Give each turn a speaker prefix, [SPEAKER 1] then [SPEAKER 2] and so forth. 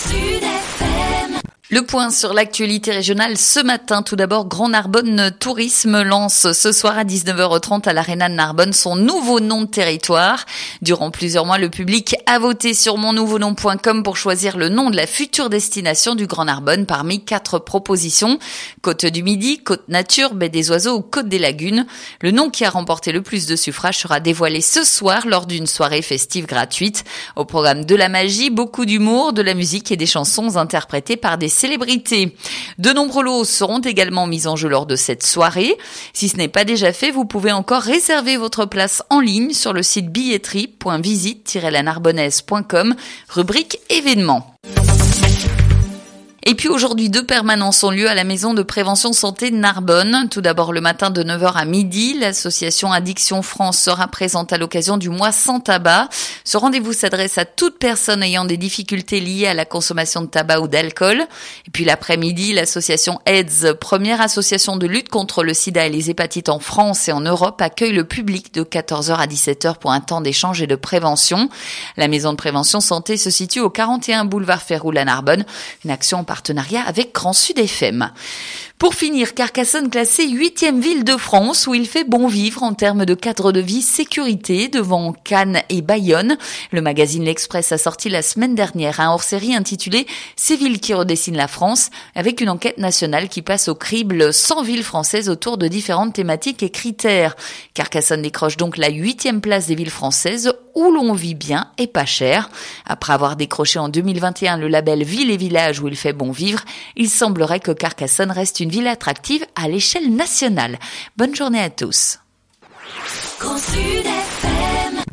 [SPEAKER 1] Sud FM.
[SPEAKER 2] Le point sur l'actualité régionale ce matin. Tout d'abord, Grand Narbonne Tourisme lance ce soir à 19h30 à l'Arena de Narbonne son nouveau nom de territoire. Durant plusieurs mois, le public a voté sur monnouveaunom.com pour choisir le nom de la future destination du Grand Narbonne parmi 4 propositions. Côte du Midi, Côte Nature, Baie des Oiseaux ou Côte des Lagunes. Le nom qui a remporté le plus de suffrages sera dévoilé ce soir lors d'une soirée festive gratuite. Au programme de la magie, beaucoup d'humour, de la musique et des chansons interprétées par des célébrités. De nombreux lots seront également mis en jeu lors de cette soirée. Si ce n'est pas déjà fait, vous pouvez encore réserver votre place en ligne sur le site billetterie.visite-lanarbonnaise.com, rubrique événements. Et puis aujourd'hui, 2 permanences ont lieu à la maison de prévention santé de Narbonne. Tout d'abord, le matin de 9h à midi, l'association Addiction France sera présente à l'occasion du mois sans tabac. Ce rendez-vous s'adresse à toute personne ayant des difficultés liées à la consommation de tabac ou d'alcool. Et puis l'après-midi, l'association AIDS, première association de lutte contre le sida et les hépatites en France et en Europe, accueille le public de 14h à 17h pour un temps d'échange et de prévention. La maison de prévention santé se situe au 41 boulevard Féroul à Narbonne. Une action en partenariat avec Grand Sud FM. Pour finir, Carcassonne classée 8e ville de France où il fait bon vivre en termes de cadre de vie sécurité devant Cannes et Bayonne. Le magazine L'Express a sorti la semaine dernière un hors-série intitulé « Ces villes qui redessinent la France » avec une enquête nationale qui passe au crible 100 villes françaises autour de différentes thématiques et critères. Carcassonne décroche donc la 8e place des villes françaises où l'on vit bien et pas cher. Après avoir décroché en 2021 le label Ville et Village où il fait bon vivre, il semblerait que Carcassonne reste une ville attractive à l'échelle nationale. Bonne journée à tous.
[SPEAKER 1] Grand Sud FM.